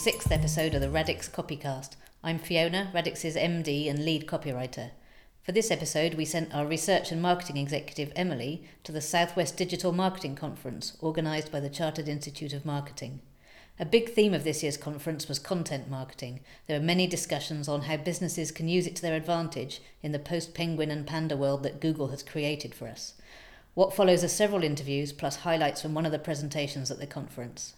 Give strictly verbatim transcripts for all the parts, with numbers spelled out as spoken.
sixth episode of the Radix Copycast. I'm Fiona, Radix's M D and lead copywriter. For this episode, we sent our research and marketing executive, Emily, to the Southwest Digital Marketing Conference, organised by the Chartered Institute of Marketing. A big theme of this year's conference was content marketing. There were many discussions on how businesses can use it to their advantage in the post-Penguin and Panda world that Google has created for us. What follows are several interviews, plus highlights from one of the presentations at the conference.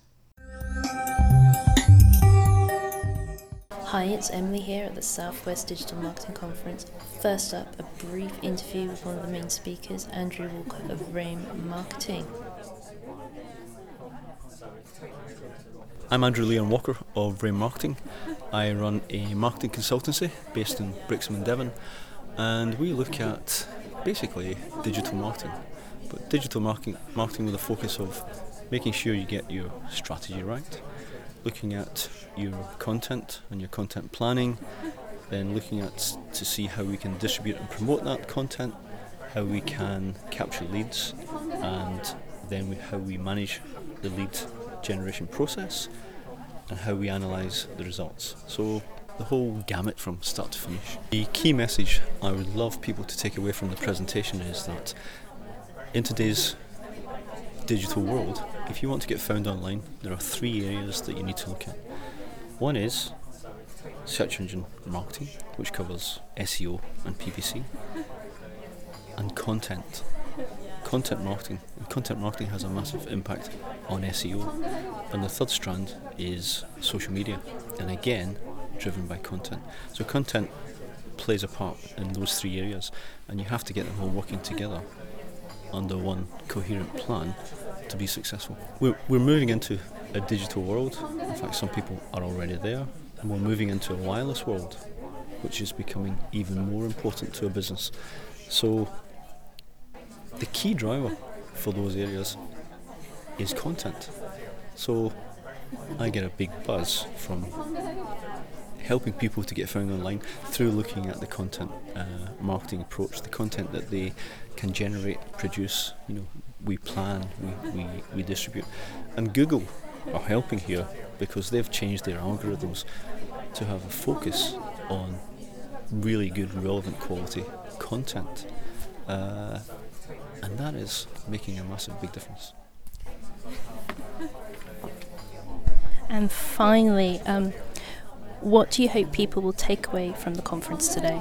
Hi, it's Emily here at the Southwest Digital Marketing Conference. First up, a brief interview with one of the main speakers, Andrew Walker of Rame Marketing. I'm Andrew Leon Walker of Rame Marketing. I run a marketing consultancy based in Brixham and Devon, and we look at basically digital marketing, but digital marketing, marketing with a focus of making sure you get your strategy right, looking at your content and your content planning, then looking at to see how we can distribute and promote that content, how we can capture leads, and then we, how we manage the lead generation process, and how we analyse the results. So the whole gamut from start to finish. The key message I would love people to take away from the presentation is that in today's digital world, if you want to get found online, there are three areas that you need to look at. One is search engine marketing, which covers S E O and P P C, and content. Content marketing. And content marketing has a massive impact on S E O. And the third strand is social media, and again, driven by content. So content plays a part in those three areas, and you have to get them all working together under one coherent plan to be successful. We're, we're moving into a digital world. In fact, some people are already there, and we're moving into a wireless world, which is becoming even more important to a business. So the key driver for those areas is content. So I get a big buzz from helping people to get found online through looking at the content uh, marketing approach, the content that they can generate, produce, you know, we plan, we, we, we distribute. And Google are helping here because they've changed their algorithms to have a focus on really good, relevant quality content. Uh, and that is making a massive big difference. And finally, um, what do you hope people will take away from the conference today?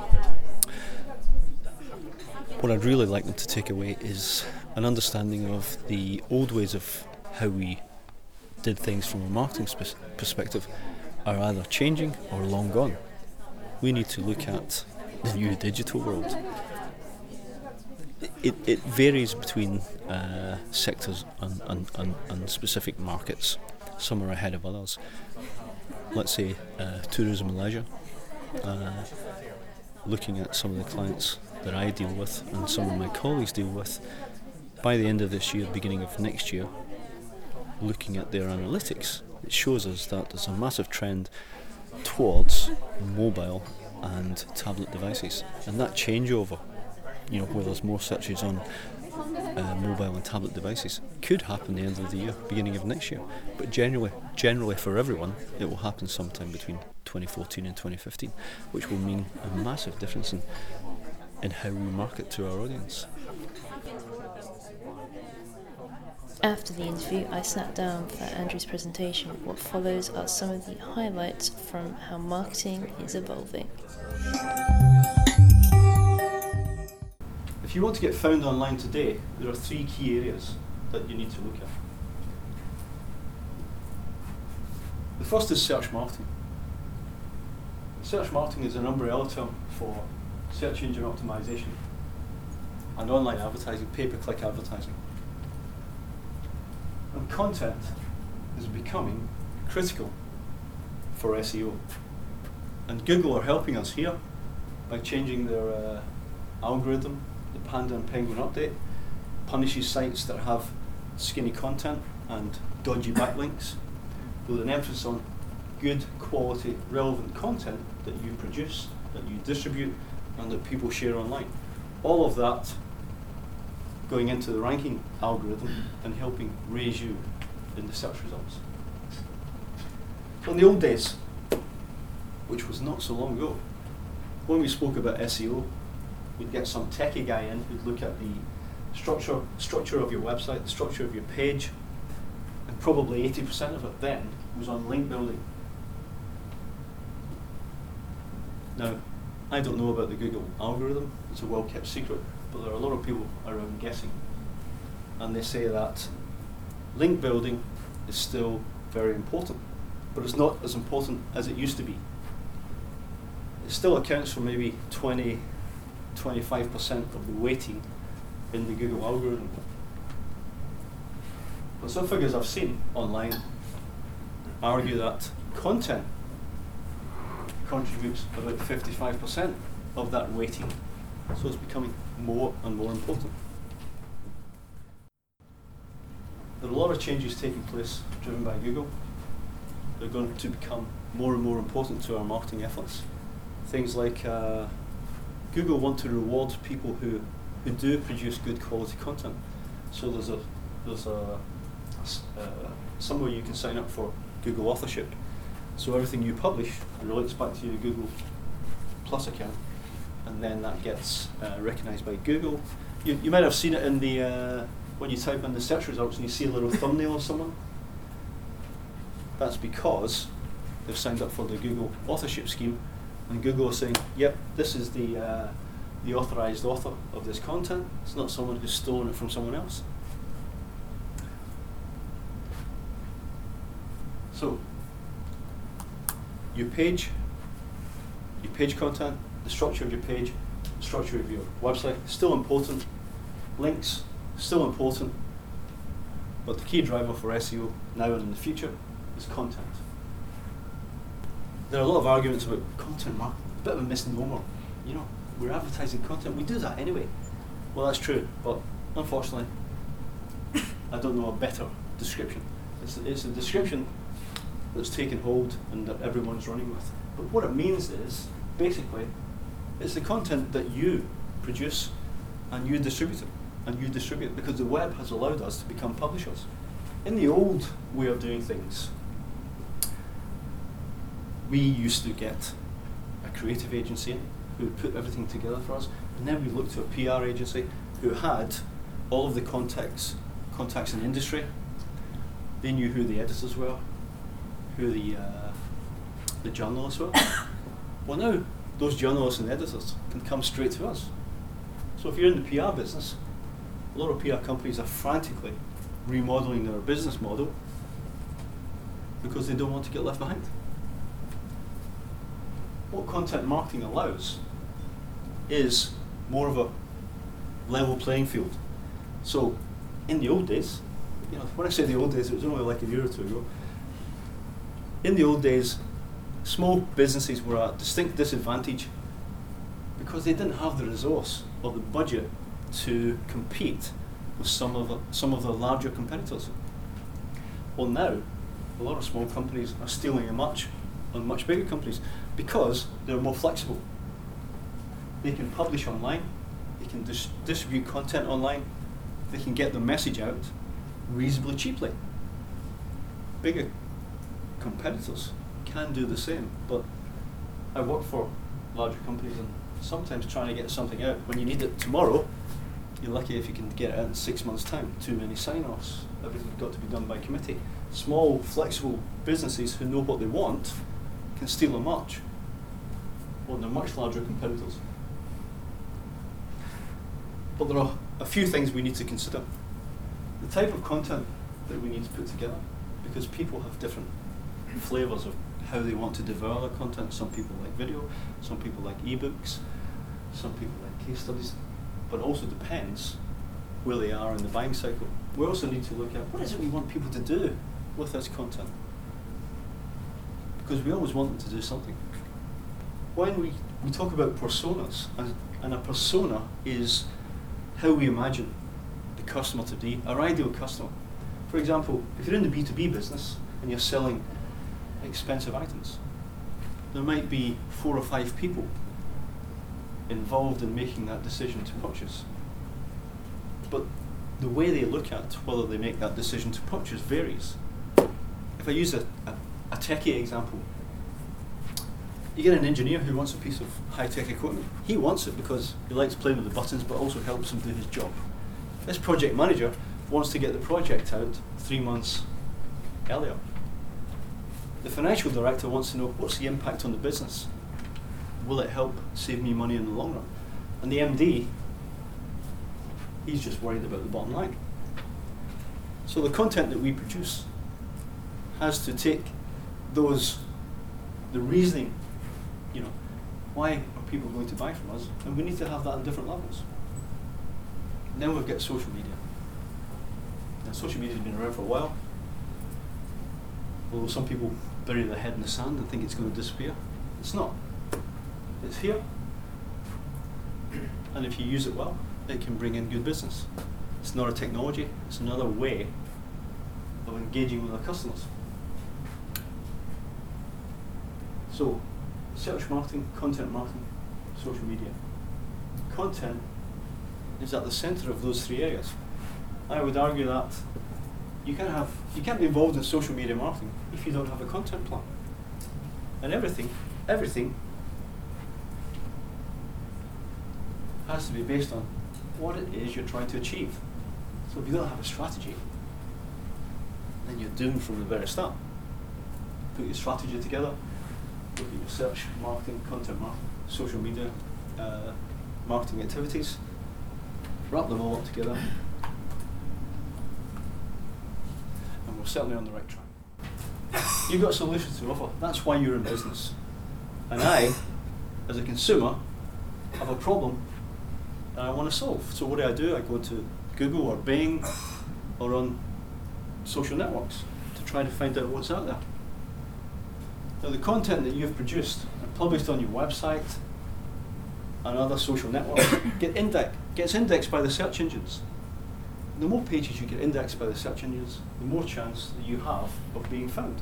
What I'd really like them to take away is an understanding of the old ways of how we did things from a marketing sp- perspective are either changing or long gone. We need to look at the new digital world. It, it varies between uh, sectors and, and, and, and specific markets. Some are ahead of others. Let's say uh, tourism and leisure. Uh, looking at some of the clients that I deal with and some of my colleagues deal with, by the end of this year, beginning of next year, looking at their analytics, it shows us that there's a massive trend towards mobile and tablet devices. And that changeover, you know, where there's more searches on uh, mobile and tablet devices, could happen the end of the year, beginning of next year. But generally, generally for everyone, it will happen sometime between twenty fourteen and twenty fifteen, which will mean a massive difference in, in how we market to our audience. After the interview, I sat down for Andrew's presentation. What follows are some of the highlights from how marketing is evolving. If you want to get found online today, there are three key areas that you need to look at. The first is search marketing. Search marketing is an umbrella term for search engine optimization and online advertising, pay-per-click advertising. And content is becoming critical for S E O. And Google are helping us here by changing their uh, algorithm. The Panda and Penguin update punishes sites that have skinny content and dodgy backlinks, with an emphasis on good quality, relevant content that you produce, that you distribute, and that people share online. All of that going into the ranking algorithm and helping raise you in the search results. So in the old days, which was not so long ago, when we spoke about S E O, we'd get some techie guy in who'd look at the structure structure of your website, the structure of your page, and probably eighty percent of it then was on link building. Now, I don't know about the Google algorithm, it's a well-kept secret, but there are a lot of people around guessing. And they say that link building is still very important, but it's not as important as it used to be. It still accounts for maybe twenty, twenty-five percent of the weighting in the Google algorithm. But some figures I've seen online argue that content contributes about fifty-five percent of that weighting. So it's becoming more and more important. There are a lot of changes taking place driven by Google. They're going to become more and more important to our marketing efforts. Things like uh, Google want to reward people who, who do produce good quality content. So there's a there's a, a uh, somewhere you can sign up for Google authorship. So everything you publish relates back to your Google Plus account, and then that gets uh, recognized by Google. You, you might have seen it in the uh, when you type in the search results and you see a little thumbnail of someone. That's because they've signed up for the Google authorship scheme, and Google is saying, yep, this is the uh, the authorized author of this content. It's not someone who's stolen it from someone else. So, your page, your page content, the structure of your page, the structure of your website, still important. Links, still important. But the key driver for S E O now and in the future is content. There are a lot of arguments about content marketing, a bit of a misnomer. You know, we're advertising content, we do that anyway. Well, that's true, but unfortunately, I don't know a better description. It's, it's a description that's taken hold and that everyone's running with. But what it means is, basically, it's the content that you produce and you distribute it. And you distribute it because the web has allowed us to become publishers. In the old way of doing things, we used to get a creative agency in who would put everything together for us, and then we looked to a P R agency who had all of the contacts, contacts in industry. They knew who the editors were, who the uh, the journalists were. Well, now those journalists and editors can come straight to us. So if you're in the P R business, a lot of P R companies are frantically remodeling their business model because they don't want to get left behind. What content marketing allows is more of a level playing field. So in the old days, you know, when I say the old days, it was only like a year or two ago. In the old days, small businesses were at distinct disadvantage because they didn't have the resource or the budget to compete with some of the, some of the larger competitors. Well, now, a lot of small companies are stealing a much on much bigger companies because they're more flexible. They can publish online, they can dis- distribute content online, they can get the message out reasonably cheaply. Bigger competitors can do the same, but I work for larger companies, and sometimes trying to get something out when you need it tomorrow, you're lucky if you can get it out in six months' time. Too many sign-offs, everything's got to be done by committee. Small, flexible businesses who know what they want can steal a march. Well, they're much larger competitors. But there are a few things we need to consider. The type of content that we need to put together, because people have different flavours of how they want to develop their content. Some people like video, some people like ebooks, some people like case studies, but it also depends where they are in the buying cycle. We also need to look at what is it we want people to do with this content, because we always want them to do something. When we, we talk about personas, and, and a persona is how we imagine the customer to be, our ideal customer. For example, if you're in the B two B business and you're selling expensive items, there might be four or five people involved in making that decision to purchase. But the way they look at whether they make that decision to purchase varies. If I use a, a, a techie example. You get an engineer who wants a piece of high-tech equipment. He wants it because he likes playing with the buttons, but also helps him do his job. This project manager wants to get the project out three months earlier. The financial director wants to know, what's the impact on the business? Will it help save me money in the long run? And the M D, he's just worried about the bottom line. So the content that we produce has to take those, the reasoning, you know, why are people going to buy from us? And we need to have that on different levels. And then we've got social media. Now, social media has been around for a while. Although some people bury their head in the sand and think it's going to disappear. It's not. It's here. And if you use it well, it can bring in good business. It's not a technology, it's another way of engaging with our customers. So, search marketing, content marketing, social media. Content is at the center of those three areas. I would argue that you can't have, you can't be involved in social media marketing if you don't have a content plan. And everything, everything has to be based on what it is you're trying to achieve. So if you don't have a strategy, then you're doomed from the very start. Put your strategy together, look at your search, marketing, content marketing, social media, uh, marketing activities, wrap them all up together, and we're certainly on the right track. You've got solutions to offer. That's why you're in business. And I, as a consumer, have a problem that I want to solve. So what do I do? I go to Google or Bing or on social networks to try to find out what's out there. Now the content that you've produced and published on your website and other social networks get index, gets indexed by the search engines. The more pages you get indexed by the search engines, the more chance that you have of being found.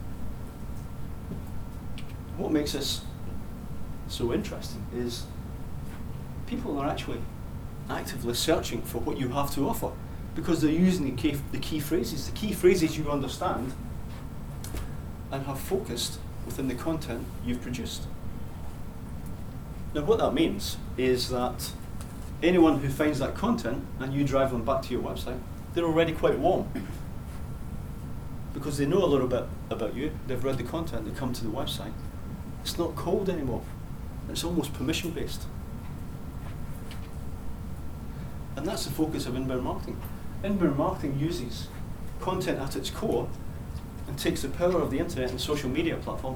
What makes this so interesting is people are actually actively searching for what you have to offer because they're using the key, the key phrases, the key phrases you understand and have focused within the content you've produced. Now what that means is that anyone who finds that content and you drive them back to your website, they're already quite warm because they know a little bit about you, they've read the content, they come to the website. It's not cold anymore, it's almost permission based. And that's the focus of inbound marketing. Inbound marketing uses content at its core and takes the power of the internet and social media platforms,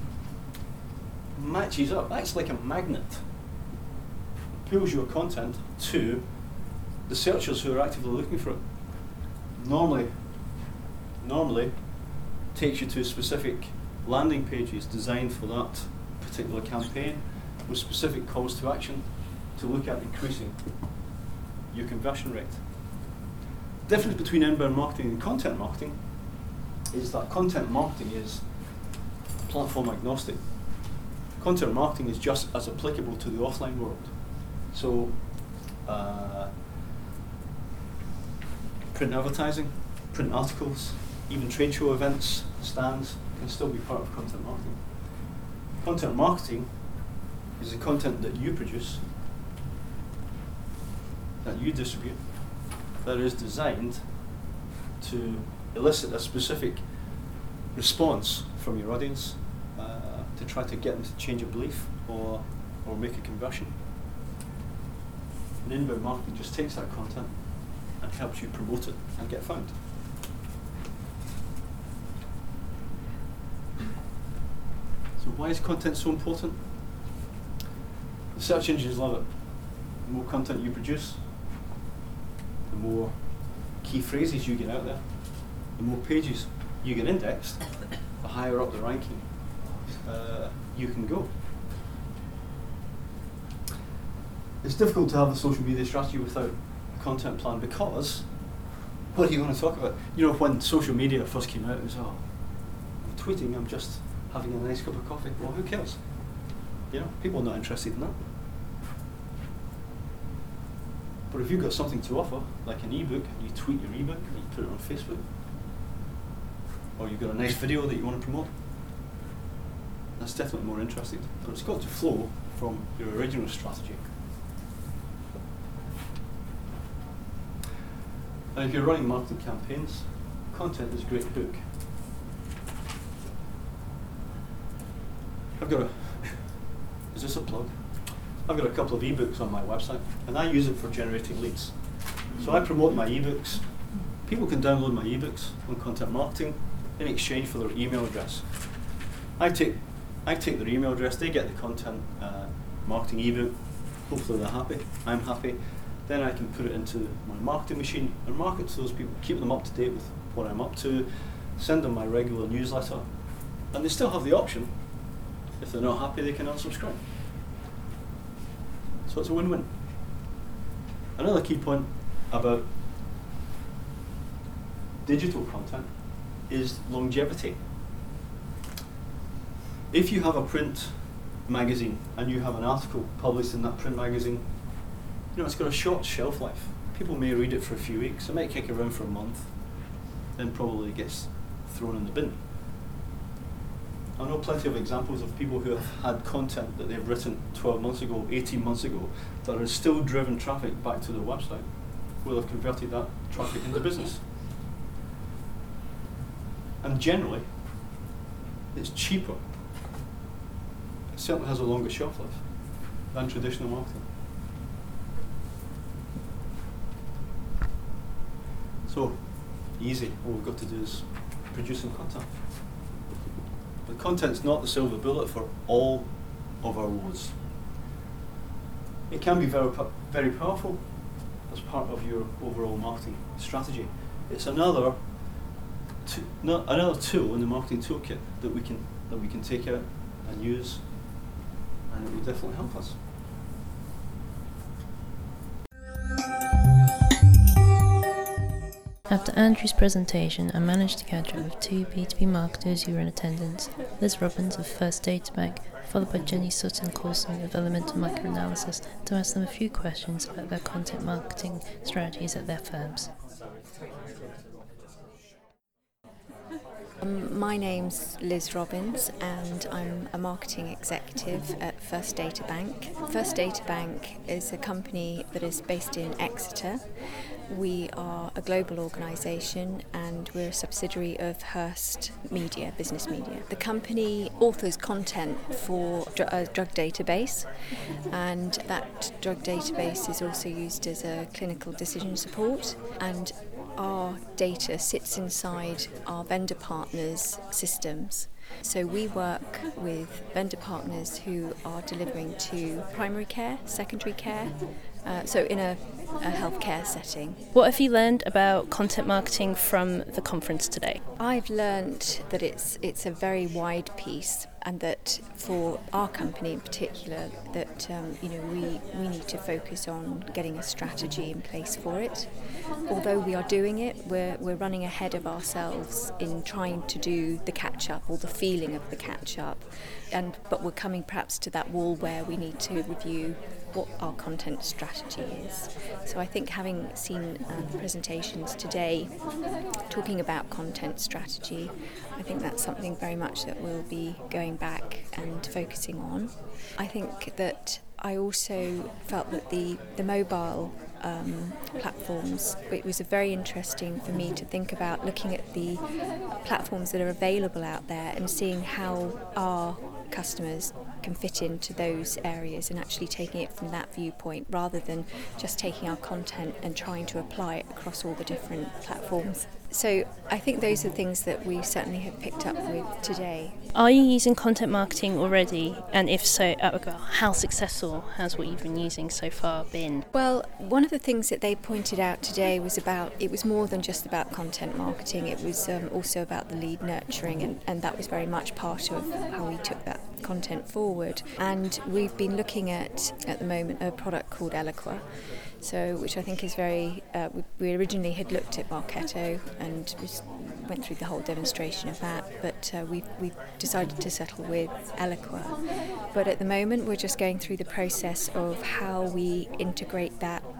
matches up, acts like a magnet, pulls your content to the searchers who are actively looking for it. Normally, normally takes you to specific landing pages designed for that particular campaign with specific calls to action to look at increasing your conversion rate. The difference between inbound marketing and content marketing is that content marketing is platform agnostic. Content marketing is just as applicable to the offline world. So, uh, print advertising, print articles, even trade show events, stands can still be part of content marketing. Content marketing is the content that you produce, that you distribute, that is designed to elicit a specific response from your audience uh, to try to get them to change a belief or, or make a conversion. And inbound marketing just takes that content and helps you promote it and get found. So why is content so important? The search engines love it. The more content you produce, the more key phrases you get out there, the more pages you get indexed, the higher up the ranking uh, you can go. It's difficult to have a social media strategy without a content plan because what are you going to talk about? You know, when social media first came out, it was, oh, I'm tweeting, I'm just having a nice cup of coffee. Well, who cares? You know, people are not interested in that. But if you've got something to offer, like an ebook, and you tweet your ebook, and you put it on Facebook, or you've got a nice video that you want to promote, That's definitely more interesting, but it's got to flow from your original strategy. And if you're running marketing campaigns, content is a great hook. I've got a, is this a plug? I've got a couple of ebooks on my website, and I use it for generating leads. So I promote my ebooks. People can download my ebooks on content marketing in exchange for their email address. I take, I take their email address, they get the content uh, marketing ebook, hopefully they're happy, I'm happy. Then I can put it into my marketing machine and market to those people, keep them up to date with what I'm up to, send them my regular newsletter, and they still have the option, if they're not happy, they can unsubscribe. So it's a win-win. Another key point about digital content is longevity. If you have a print magazine and you have an article published in that print magazine, you know, it's got a short shelf life. People may read it for a few weeks, it might kick around for a month, then probably gets thrown in the bin. I know plenty of examples of people who have had content that they've written twelve months ago, eighteen months ago, that has still driven traffic back to their website, where they've converted that traffic into business. And generally, it's cheaper. It certainly has a longer shelf life than traditional marketing. So, easy. All we've got to do is produce some content. But content's not the silver bullet for all of our woes. It can be very, very powerful as part of your overall marketing strategy. It's another, to, not another tool in the marketing toolkit that we can that we can take out and use, and it will definitely help us. After Andrew's presentation, I managed to catch up with two B two B marketers who were in attendance, Liz Robbins of First Data Bank, followed by Jenny Sutton-Coulson of Elemental Microanalysis, to ask them a few questions about their content marketing strategies at their firms. Um, my name's Liz Robbins and I'm a marketing executive at First Data Bank. First Data Bank is a company that is based in Exeter. We are a global organisation and we're a subsidiary of Hearst Media, Business Media. The company authors content for a drug database, and that drug database is also used as a clinical decision support, and our data sits inside our vendor partners' systems. So we work with vendor partners who are delivering to primary care, secondary care, uh, so in a, a healthcare setting. What have you learned about content marketing from the conference today? I've learned that it's it's a very wide piece, and that for our company in particular, that um, you know we, we need to focus on getting a strategy in place for it. Although we are doing it, we're we're running ahead of ourselves in trying to do the catch up, or the feeling of the catch up, and but we're coming perhaps to that wall where we need to review what our content strategy is. So I think having seen uh, the presentations today talking about content strategy, I think that's something very much that we'll be going back and focusing on. I think that I also felt that the, the mobile um, platforms, it was very interesting for me to think about looking at the platforms that are available out there and seeing how our customers can fit into those areas, and actually taking it from that viewpoint rather than just taking our content and trying to apply it across all the different platforms. So I think those are things that we certainly have picked up with today. Are you using content marketing already? And if so, how successful has what you've been using so far been? Well, one of the things that they pointed out today was about, it was more than just about content marketing, it was um, also about the lead nurturing, and, and that was very much part of how we took that content forward. And we've been looking at, at the moment, a product called Eloqua. So, which I think is very, uh, we, we originally had looked at Marketo and went through the whole demonstration of that, but uh, we've, we've decided to settle with Eloqua. But at the moment we're just going through the process of how we integrate that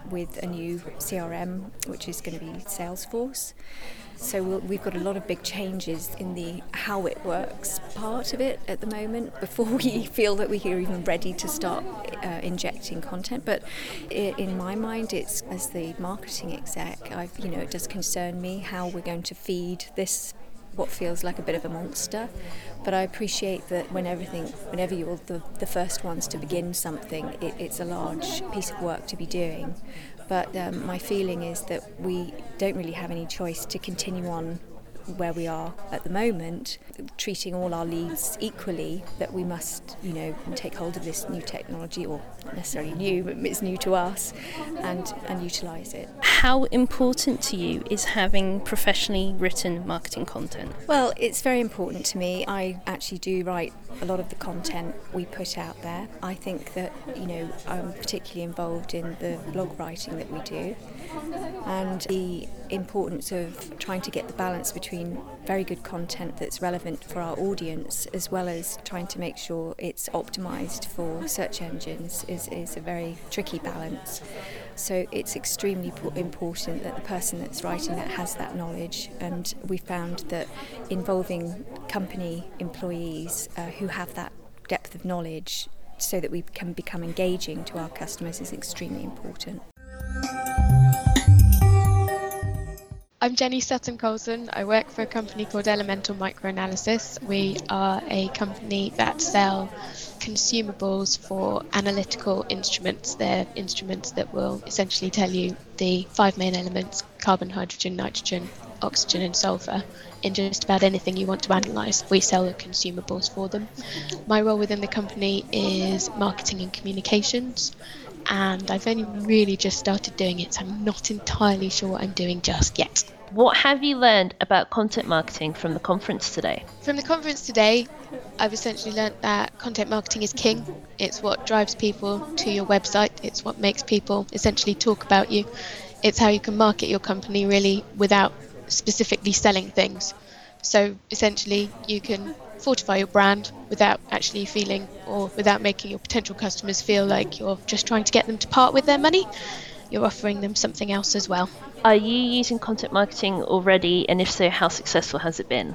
with a new C R M, which is going to be Salesforce. So we'll, we've got a lot of big changes in the how it works part of it at the moment before we feel that we are even ready to start uh, injecting content. But in my mind, it's as the marketing exec, I've, you know, it does concern me how we're going to feed this what feels like a bit of a monster. But I appreciate that when everything, whenever you're the, the first ones to begin something, it, it's a large piece of work to be doing. But um, my feeling is that we don't really have any choice to continue on where we are at the moment, treating all our leads equally, that we must, you know, take hold of this new technology, or not necessarily new, but it's new to us, and, and utilise it. How important to you is having professionally written marketing content? Well, it's very important to me. I actually do write a lot of the content we put out there. I think that, you know, I'm particularly involved in the blog writing that we do, and the importance of trying to get the balance between very good content that's relevant for our audience, as well as trying to make sure it's optimised for search engines, is, is a very tricky balance. So it's extremely important that the person that's writing that has that knowledge, and we found that involving company employees uh, who have that depth of knowledge so that we can become engaging to our customers is extremely important. I'm Jenny Sutton-Colson. I work for a company called Elemental Microanalysis. We are a company that sell consumables for analytical instruments. They're instruments that will essentially tell you the five main elements: carbon, hydrogen, nitrogen, oxygen and sulfur, in just about anything you want to analyse. We sell the consumables for them. My role within the company is marketing and communications, and I've only really just started doing it, so I'm not entirely sure what I'm doing just yet. What have you learned about content marketing from the conference today? From the conference today, I've essentially learned that content marketing is king. It's what drives people to your website. It's what makes people essentially talk about you. It's how you can market your company really without specifically selling things. So essentially you can fortify your brand without actually feeling, or without making your potential customers feel like you're just trying to get them to part with their money. You're offering them something else as well. Are you using content marketing already, and if so, how successful has it been?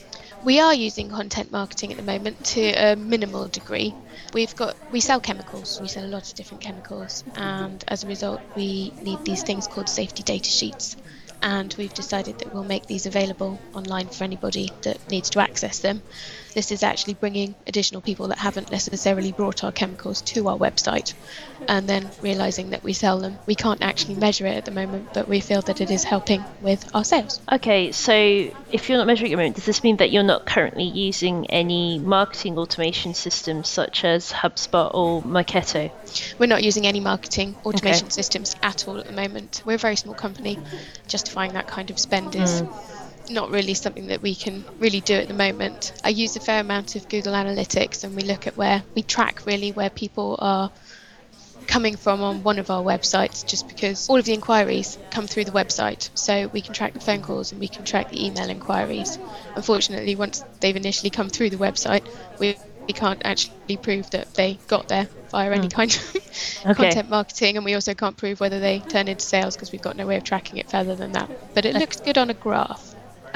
We are using content marketing at the moment to a minimal degree. We've got we sell chemicals, we sell a lot of different chemicals, and as a result we need these things called safety data sheets. And we've decided that we'll make these available online for anybody that needs to access them. This is actually bringing additional people that haven't necessarily brought our chemicals to our website, and then realising that we sell them. We can't actually measure it at the moment, but we feel that it is helping with our sales. Okay, so if you're not measuring it at the moment, does this mean that you're not currently using any marketing automation systems such as HubSpot or Marketo? We're not using any marketing automation okay. systems at all at the moment. We're a very small company. Justifying that kind of spend is mm. not really something that we can really do at the moment. I use a fair amount of Google Analytics, and we look at where we track really where people are coming from on one of our websites, just because all of the inquiries come through the website, so we can track the phone calls and we can track the email inquiries. Unfortunately, once they've initially come through the website, we we can't actually prove that they got there via any mm. kind of okay. content marketing, and we also can't prove whether they turn into sales because we've got no way of tracking it further than that. But it looks good on a graph.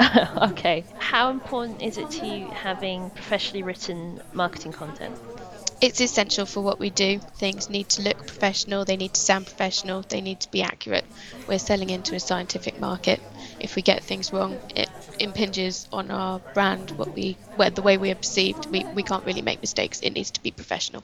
Okay. How important is it to you having professionally written marketing content? It's essential for what we do. Things need to look professional, they need to sound professional, they need to be accurate. We're selling into a scientific market. If we get things wrong, it impinges on our brand, what we, where the way we are perceived. We, we can't really make mistakes. It needs to be professional.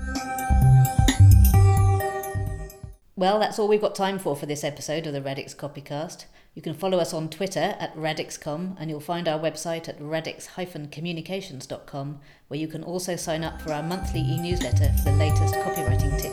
Well, that's all we've got time for for this episode of the Radix Copycast. You can follow us on Twitter at radix dot com, and you'll find our website at radix dash communications dot com, where you can also sign up for our monthly e-newsletter for the latest copywriting tips